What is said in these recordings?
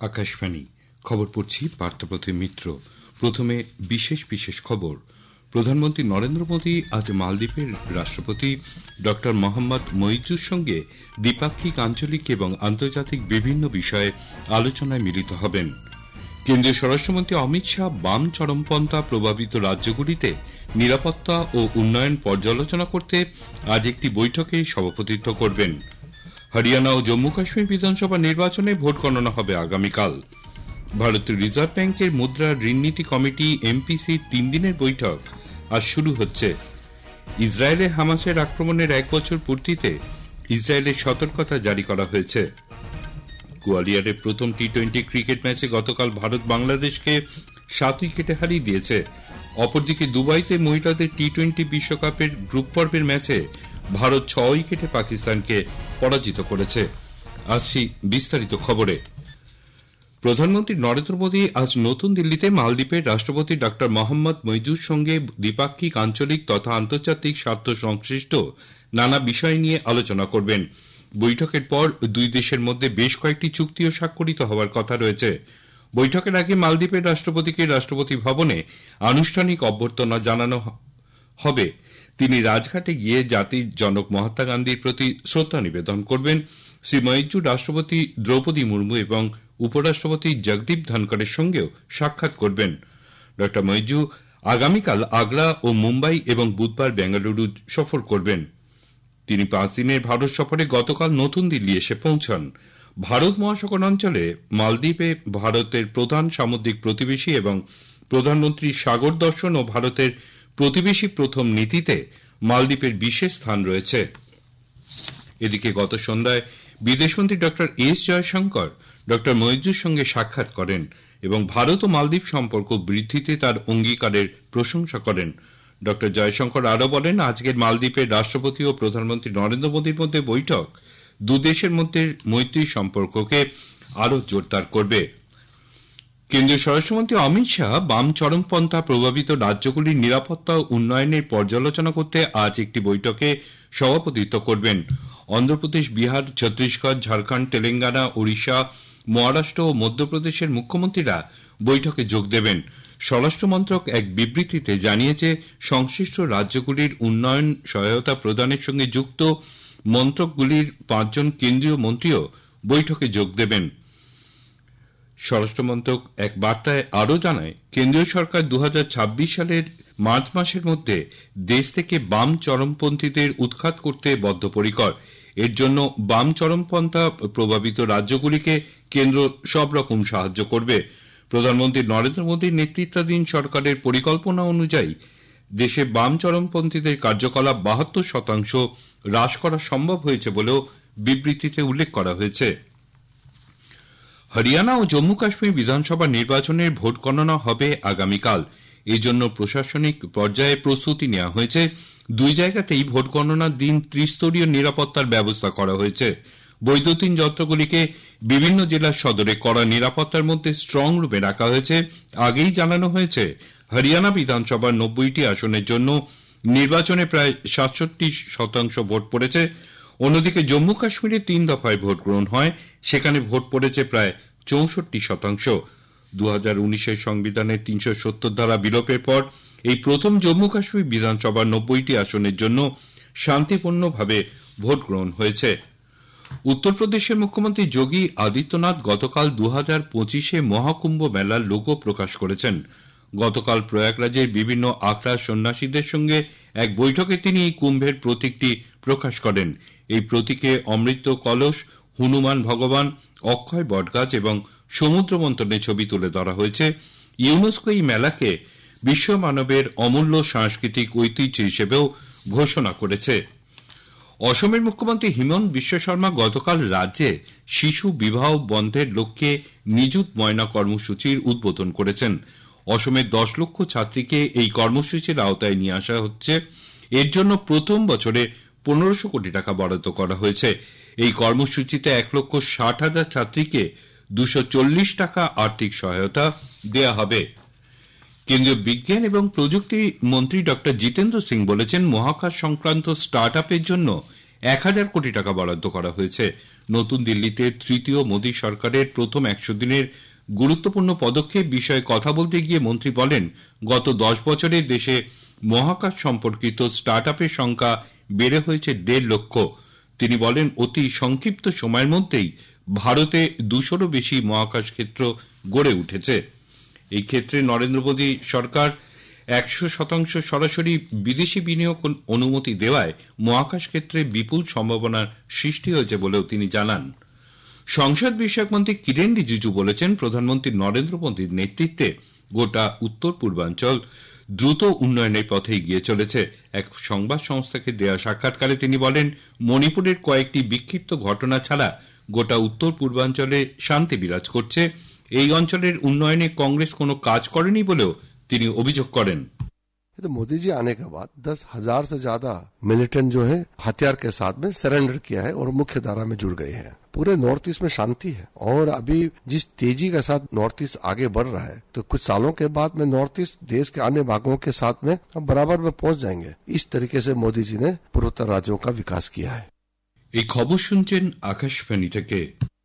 আকাশবাণী খবর পড়ছি পার্থপ্রতিম মিত্র। প্রথমে বিশেষ বিশেষ খবর। প্রধানমন্ত্রী নরেন্দ্র মোদী আজ মালদ্বীপের রাষ্ট্রপতি ড মোহাম্মদ মইজুর সঙ্গে দ্বিপাক্ষিক, আঞ্চলিক এবং আন্তর্জাতিক বিভিন্ন বিষয়ে আলোচনায় মিলিত হবেন। কেন্দ্রীয় স্বরাষ্ট্রমন্ত্রী অমিত শাহ বাম চরমপন্থা প্রভাবিত রাজ্যগুলিতে নিরাপত্তা ও উন্নয়ন পর্যালোচনা করতে আজ একটি বৈঠকে সভাপতিত্ব করবেন। হরিয়ানা ও জম্মু কাশ্মীর বিধানসভা নির্বাচনে ভোট গণনা হবে আগামীকাল। ভারতীয় রিজার্ভ ব্যাংকের মুদ্রা ঋণনীতি কমিটি এমপিসির 3 দিনের বৈঠক আজ শুরু হচ্ছে। ইসরায়েলে হামাসের আক্রমণের 1 বছর পূর্তিতে ইসরায়েলের সতর্কতা জারি করা হয়েছে। গোয়ালিয়রের প্রথম টি-20 ক্রিকেট ম্যাচে গতকাল ভারত বাংলাদেশকে 7 উইকেটে হারিয়ে দিয়েছে। অপরদিকে দুবাইতে মহিলাদের টি-20 বিশ্বকাপের গ্রুপ পর্বের ম্যাচে ভারত 6 উইকেটে পাকিস্তানকে পরাজিত করেছে। আসছি বিস্তারিত খবরে। প্রধানমন্ত্রী নরেন্দ্র মোদী আজ নতুন দিল্লিতে মালদ্বীপের রাষ্ট্রপতি ড মোহাম্মদ মইজুর সঙ্গে দ্বিপাক্ষিক, আঞ্চলিক তথা আন্তর্জাতিক স্বার্থ সংশ্লিষ্ট নানা বিষয় নিয়ে আলোচনা করবেন। বৈঠকের পর দুই দেশের মধ্যে বেশ কয়েকটি চুক্তিও স্বাক্ষরিত হওয়ার কথা রয়েছে। বৈঠকের আগে মালদ্বীপের রাষ্ট্রপতিকে রাষ্ট্রপতি ভবনে আনুষ্ঠানিক অভ্যর্থনা জানানো হবে। তিনি রাজঘাটে গিয়ে জাতির জনক মহাত্মা গান্ধীর প্রতি শ্রদ্ধা নিবেদন করবেন। শ্রী মইজুর রাষ্ট্রপতি দ্রৌপদী মুর্মু এবং উপরাষ্ট্রপতি জগদীপ ধনকরের সঙ্গেও সাক্ষাৎ করবেন। ড মইজু আগামীকাল আগ্রা ও মুম্বাই এবং বুধবার বেঙ্গালুরু সফর করবেন। তিনি 5 দিনের ভারত সফরে গতকাল নতুন দিল্লি এসে পৌঁছান। ভারত মহাসাগর অঞ্চলে মালদ্বীপে ভারতের প্রধান সামুদ্রিক প্রতিবেশী এবং প্রধানমন্ত্রী সাগর দর্শন ও ভারতের প্রতিবেশী প্রথম নীতিতে মালদ্বীপের বিশেষ স্থান রয়েছে। এদিকে গত সন্ধ্যায় বিদেশমন্ত্রী ড এস জয়শঙ্কর ড মইজুর সঙ্গে সাক্ষাৎ করেন এবং ভারত ও মালদ্বীপ সম্পর্ক বৃদ্ধিতে তার অঙ্গীকারের প্রশংসা করেন। ড জয়শঙ্কর আরও বলেন, আজকের মালদ্বীপের রাষ্ট্রপতি ও প্রধানমন্ত্রী নরেন্দ্র মোদীর মধ্যে বৈঠক দুদেশের মধ্যে মৈত্রী সম্পর্ককে আরও জোরদার করবে। কেন্দ্রীয় স্বরাষ্ট্রমন্ত্রী অমিত শাহ বাম চরমপন্থা প্রভাবিত রাজ্যগুলির নিরাপত্তা ও উন্নয়নের পর্যালোচনা করতে আজ একটি বৈঠকে সভাপতিত্ব করবেন। অন্ধ্রপ্রদেশ, বিহার, ছত্তিশগড়, ঝাড়খণ্ড, তেলেঙ্গানা, ওড়িশা, মহারাষ্ট্র ও মধ্যপ্রদেশের মুখ্যমন্ত্রীরা বৈঠকে যোগ দেবেন। স্বরাষ্ট্র মন্ত্রক এক বিবৃতিতে জানিয়েছে, সংশ্লিষ্ট রাজ্যগুলির উন্নয়ন সহায়তা প্রদানের সঙ্গে যুক্ত মন্ত্রকগুলির 5 জন কেন্দ্রীয় মন্ত্রীও বৈঠকে যোগ দেবেন। স্বরাষ্ট্র মন্ত্রক এক বার্তায় আরও জানায়, কেন্দ্রীয় সরকার 2026 সালের মার্চ মাসের মধ্যে দেশ থেকে বাম চরমপন্থীদের উৎখাত করতে বদ্ধপরিকর। এর জন্য বাম চরমপন্থা প্রভাবিত রাজ্যগুলিকে কেন্দ্র সব রকম সাহায্য করবে। প্রধানমন্ত্রী নরেন্দ্র মোদীর নেতৃত্বাধীন সরকারের পরিকল্পনা অনুযায়ী দেশে বাম চরমপন্থীদের কার্যকলাপ 72% হ্রাস করা সম্ভব হয়েছে বলেও বিবৃতিতে উল্লেখ করা হয়েছে। হরিয়ানা ও জম্মু কাশ্মীর বিধানসভা নির্বাচনের ভোট গণনা হবে আগামীকাল। এই জন্য প্রশাসনিক পর্যায়ে প্রস্তুতি নেওয়া হয়েছে। 2 জায়গাতেই ভোট গণনার দিন ত্রিস্তরীয় নিরাপত্তার ব্যবস্থা করা হয়েছে। বৈদ্যুতিন যন্ত্রগুলিকে বিভিন্ন জেলার সদরে কড়া নিরাপত্তার মধ্যে স্ট্রং রুমে রাখা হয়েছে। আগেই জানানো হয়েছে, হরিয়ানা বিধানসভার 90টি আসনের জন্য নির্বাচনে প্রায় 67% ভোট পড়েছে। অন্যদিকে জম্মু কাশ্মীরে 3 দফায় ভোট গ্রহণ হয়, সেখানে ভোট পড়েছে প্রায় 64%। 2019-এর সংবিধানের 370 ধারা বিলোপের পর এই প্রথম জম্মু কাশ্মীর বিধানসভার 90টি আসনের জন্য শান্তিপূর্ণভাবে ভোট গ্রহণ হয়েছে। উত্তরপ্রদেশের মুখ্যমন্ত্রী যোগী আদিত্যনাথ গতকাল 2025-এ মহাকুম্ভ মেলার লোগো প্রকাশ করেছেন। গতকাল প্রয়াগরাজের বিভিন্ন আখড়া সন্ন্যাসীদের সঙ্গে এক বৈঠকে তিনি এই কুম্ভের প্রতীকটি প্রকাশ করেন। এই প্রতীকে অমৃত কলস, হনুমান ভগবান, অক্ষয় বটগাছ এবং সমুদ্র মন্থনের ছবি তুলে ধরা হয়েছে। ইউনেস্কো এই মেলাকে বিশ্ব মানবের অমূল্য সাংস্কৃতিক ঐতিহ্য হিসেবেও ঘোষণা করেছে। অসমের মুখ্যমন্ত্রী হিমন্ত বিশ্ব শর্মা গতকাল রাজ্যে শিশু বিবাহ বন্ধের লক্ষ্যে নিযুত ময়না কর্মসূচির উদ্বোধন করেছেন। অসমের 10 লক্ষ ছাত্রীকে এই কর্মসূচির আওতায় নিয়ে আসা হচ্ছে। এর জন্য প্রথম বছরে 1500 কোটি টাকা বরাদ্দ করা হয়েছে। এই কর্মসূচিতে 1,60,000 ছাত্রীকে 240 টাকা আর্থিক সহায়তা দেয়া হবে। কেন্দ্রীয় বিজ্ঞান এবং প্রযুক্তি মন্ত্রী ড জিতেন্দ্র সিং বলেছেন, মহাকাশ সংক্রান্ত স্টার্ট আপের জন্য 1000 কোটি টাকা বরাদ্দ করা হয়েছে। নতুন দিল্লিতে তৃতীয় মোদী সরকারের প্রথম 100 দিনের গুরুত্বপূর্ণ পদক্ষেপ বিষয়ে কথা বলতে গিয়ে মন্ত্রী বলেন, গত 10 বছরে দেশে মহাকাশ সম্পর্কিত স্টার্ট আপের সংখ্যা বেড়ে হয়েছে 1.5 লক্ষ। তিনি বলেন, অতি সংক্ষিপ্ত সময়ের মধ্যেই ভারতে 200-রও বেশি মহাকাশ ক্ষেত্র গড়ে উঠেছে। এই ক্ষেত্রে নরেন্দ্র মোদী সরকার 100% সরাসরি বিদেশি বিনিয়োগ অনুমতি দেওয়ায় মহাকাশ ক্ষেত্রে বিপুল সম্ভাবনার সৃষ্টি হয়েছে বলেও তিনি জানান। সংসদ বিষয়ক মন্ত্রী কিরেন রিজিজু বলেছেন, প্রধানমন্ত্রী নরেন্দ্র মোদীর নেতৃত্বে গোটা উত্তর পূর্বাঞ্চল দ্রুত উন্নয়নের পথে এগিয়ে চলেছে। এক সংবাদ সংস্থাকে দেওয়া সাক্ষাৎকারে তিনি বলেন, মণিপুরের কয়েকটি বিক্ষিপ্ত ঘটনা ছাড়া গোটা উত্তর পূর্বাঞ্চলে শান্তি বিরাজ করছে। এই অঞ্চলের উন্নয়নে কংগ্রেস কোনো কাজ করেনি বলেও তিনি অভিযোগ করেন। तो मोदी जी आने के बाद 10,000 से ज्यादा मिलिटेंट जो है हथियार के साथ में सरेंडर किया है और मुख्य धारा में जुड़ गए हैं। पूरे नॉर्थ ईस्ट में शांति है और अभी जिस तेजी के साथ नॉर्थ ईस्ट आगे बढ़ रहा है, तो कुछ सालों के बाद में नॉर्थ ईस्ट देश के अन्य भागों के साथ में हम बराबर में पहुंच जाएंगे। इस तरीके से मोदी जी ने पूर्वोत्तर राज्यों का विकास किया है। এই খবর শুনছেন আকাশবাণী থেকে।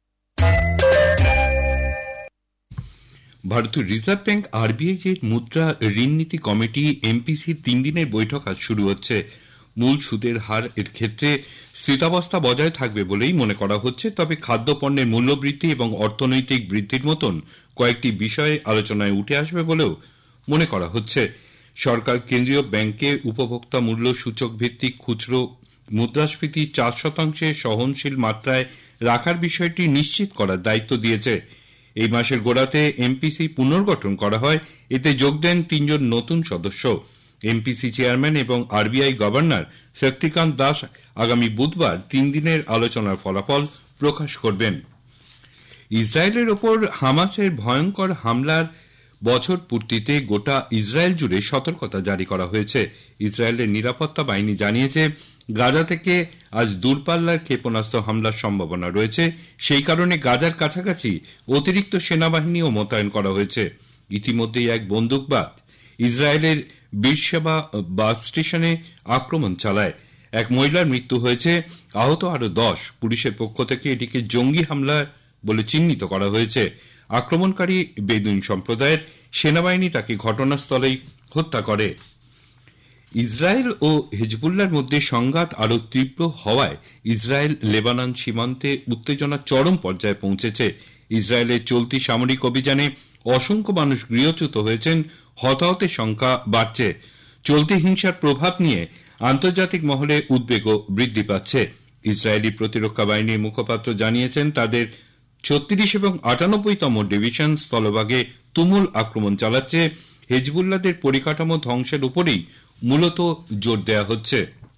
ভারতীয় রিজার্ভ ব্যাংক আরবিআই এর মুদ্রা ঋণ নীতি কমিটি এমপিসি 3 দিনের বৈঠক আজ শুরু হচ্ছে। মূল সুদের হার এর ক্ষেত্রে স্থিতাবস্থা বজায় থাকবে বলেই মনে করা হচ্ছে, তবে খাদ্যপণ্যের মূল্যবৃদ্ধি এবং অর্থনৈতিক বৃদ্ধির মতন কয়েকটি বিষয়ে আলোচনায় উঠে আসবে বলেও মনে করা হচ্ছে। সরকার কেন্দ্রীয় ব্যাংকে উপভোক্তা মূল্য সূচক ভিত্তিক খুচরো মুদ্রাস্ফীতি 4% সহনশীল মাত্রায় রাখার বিষয়টি নিশ্চিত করার দায়িত্ব দিয়েছে। এই মাসের গোড়াতে এমপিসি পুনর্গঠন করা হয়। এতে যোগ দেন 3 জন নতুন সদস্য। এমপিসি চেয়ারম্যান এবং আরবিআই গভর্নর শক্তিকান্ত দাস আগামী বুধবার 3 দিনের আলোচনার ফলাফল প্রকাশ করবেন। ইসরায়েলের ওপর হামাসের ভয়ঙ্কর হামলার বছর পূর্তিতে গোটা ইসরায়েল জুড়ে সতর্কতা জারি করা হয়েছে। ইসরায়েলের নিরাপত্তা বাহিনী জানিয়েছে, গাজা থেকে আজ দূরপাল্লার ক্ষেপণাস্ত্র হামলার সম্ভাবনা রয়েছে। সেই কারণে গাজার কাছাকাছি অতিরিক্ত সেনাবাহিনীও মোতায়েন করা হয়েছে। ইতিমধ্যেই এক বন্দুকবাজ ইসরায়েলের বীরশেবা বাস স্টেশনে আক্রমণ চালায়। এক মহিলার মৃত্যু হয়েছে, আহত আরো 10। পুলিশের পক্ষ থেকে এটিকে জঙ্গি হামলা বলে চিহ্নিত করা হয়েছে। আক্রমণকারী বেদুইন সম্প্রদায়ের। সেনাবাহিনী তাকে ঘটনাস্থলেই হত্যা করে। ইসরায়েল ও হিজবুল্লাহর মধ্যে সংঘাত আরো তীব্র হওয়ায় ইসরায়েল লেবানন সীমান্তে উত্তেজনা চরম পর্যায়ে পৌঁছেছে। ইসরায়েলের চলতি সামরিক অভিযানে অসংখ্য মানুষ গৃহচ্যুত হয়েছেন, হতাহতের সংখ্যা বাড়ছে। চলতি হিংসার প্রভাব নিয়ে আন্তর্জাতিক মহলে উদ্বেগও বৃদ্ধি পাচ্ছে। ইসরায়েলি প্রতিরক্ষা বাহিনীর মুখপাত্র জানিয়েছেন, তাদের 36 এবং 98তম ডিভিশন স্থলভাগে তুমুল আক্রমণ চালাচ্ছে। হিজবুল্লাহদের পরিকাঠামো ধ্বংসের উপরেই মূলত জোর দেওয়া হচ্ছে।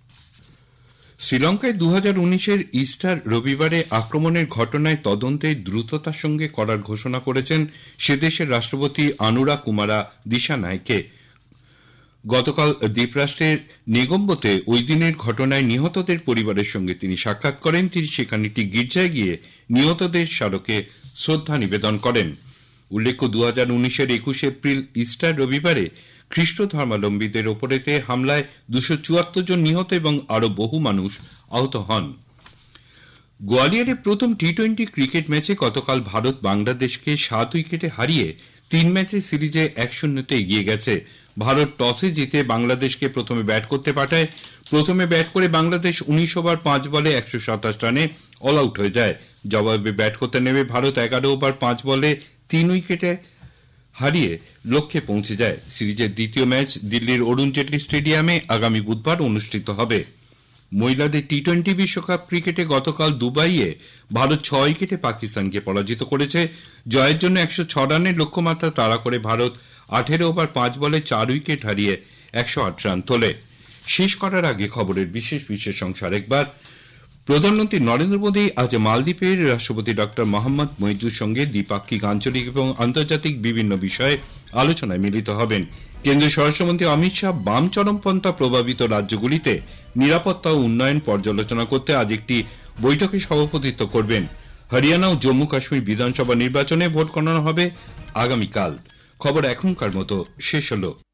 শ্রীলঙ্কায় 2019-এর ইস্টার রবিবারে আক্রমণের ঘটনায় তদন্তে দ্রুততার সঙ্গে করার ঘোষণা করেছেন সে দেশের রাষ্ট্রপতি আনুরা কুমারা দিশানায়কে। গতকাল দ্বীপরাষ্ট্রের নেগম্বোতে ওই দিনের ঘটনায় নিহতদের পরিবারের সঙ্গে তিনি সাক্ষাৎ করেন। তিনি সেখানে একটি গির্জায় গিয়ে নিহতদের স্মারকে শ্রদ্ধা নিবেদন করেন। উল্লেখ্য, 2019-এর 21 এপ্রিল ইস্টার রবিবারে খ্রিস্ট ধর্মাবলম্বীদের ওপরেতে হামলায় 274 জন নিহত এবং আরো বহু মানুষ আহত হন। গোয়ালিয়রে প্রথম টি-20 ক্রিকেট ম্যাচে গতকাল ভারত বাংলাদেশকে 7 উইকেটে হারিয়ে 3 ম্যাচের সিরিজে 1-0 এগিয়ে গেছে। ভারত টসে জিতে বাংলাদেশকে প্রথমে ব্যাট করতে পাঠায়। প্রথমে ব্যাট করে বাংলাদেশ 19 ওভার 5 বলে 127 রানে অল আউট হয়ে যায়। জবাবে ব্যাট করতে নেমে ভারত 11 ওভার 5 বলে 3 উইকেটে হারিয়ে লক্ষ্যে পৌঁছে যায়। সিরিজের দ্বিতীয় ম্যাচ দিল্লির অরুণ জেটলি স্টেডিয়ামে আগামী বুধবার অনুষ্ঠিত হবে। মহিলাদের টি-20 বিশ্বকাপ ক্রিকেটে গতকাল দুবাইয়ে ভারত 6 উইকেটে পাকিস্তানকে পরাজিত করেছে। জয়ের জন্য 106 রানের লক্ষ্যমাত্রা তাড়া করে ভারত 18 ওভার 5 বলে 4 উইকেট হারিয়ে 108 রান তোলে। শেষ করার আগে খবরের বিশেষ অংশ আরেকবার। প্রধানমন্ত্রী নরেন্দ্র মোদী আজ মালদ্বীপের রাষ্ট্রপতি ডক্টর মোহাম্মদ মইজুর সঙ্গে দ্বিপাক্ষিক, আঞ্চলিক এবং আন্তর্জাতিক বিভিন্ন বিষয়ে আলোচনায় মিলিত হবেন। কেন্দ্রীয় স্বরাষ্ট্রমন্ত্রী অমিত শাহ বাম চরমপন্থা প্রভাবিত রাজ্যগুলিতে নিরাপত্তা ও উন্নয়ন পর্যালোচনা করতে আজ একটি বৈঠকে সভাপতিত্ব করবেন। হরিয়ানা ও জম্মু কাশ্মীর বিধানসভা নির্বাচনে ভোট গণনা হবে আগামীকাল। খবর এখনকার মতো শেষ হলো।